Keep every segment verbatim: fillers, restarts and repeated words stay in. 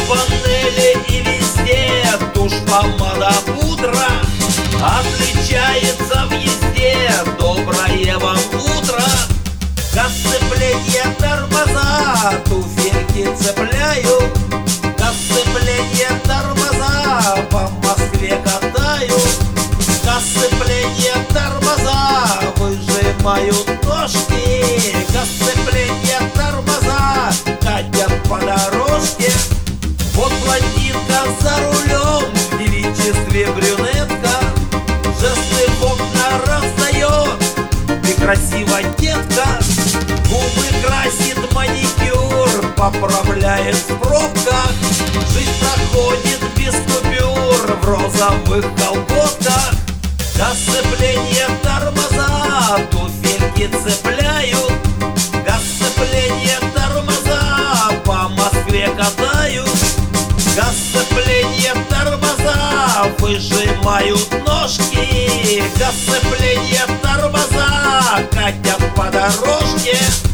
панели и везде тушь, помада, пудра. Отличается в езде доброе вам утро. Газ, сцепление, тормоза, туфельки цепляю. Газ, сцепление, тормоза, по Москве катаю. Газ, сцепление, тормоза, выжимают ножки. Газ, сцепление, тормоза, катят по дорожке. Вот блондинка за рулем, в девичестве брюнетка. Жесты в окна раздает, ты красива, детка. Губы красит, маникюр поправляет в пробках. Жизнь проходит без купюр в розовых колготках. Газ, сцепление, тормоза, туфельки цепляют. Газ, сцепление, тормоза, по Москве катаю. Газ, сцепление, тормоза, выжимают ножки. Газ, сцепление, тормоза, катят по дорожке.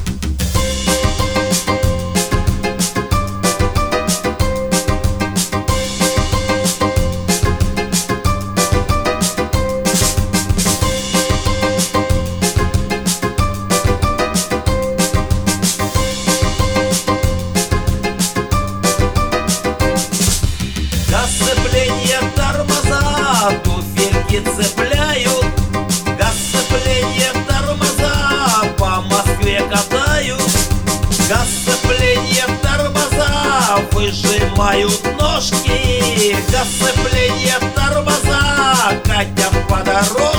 Газ, сцепление, тормоза, туфельки цепляют. Газ, сцепление, тормоза, по Москве катаю. Газ, сцепление, тормоза, выжимают ножки. Газ, сцепление, тормоза, катят по дороге.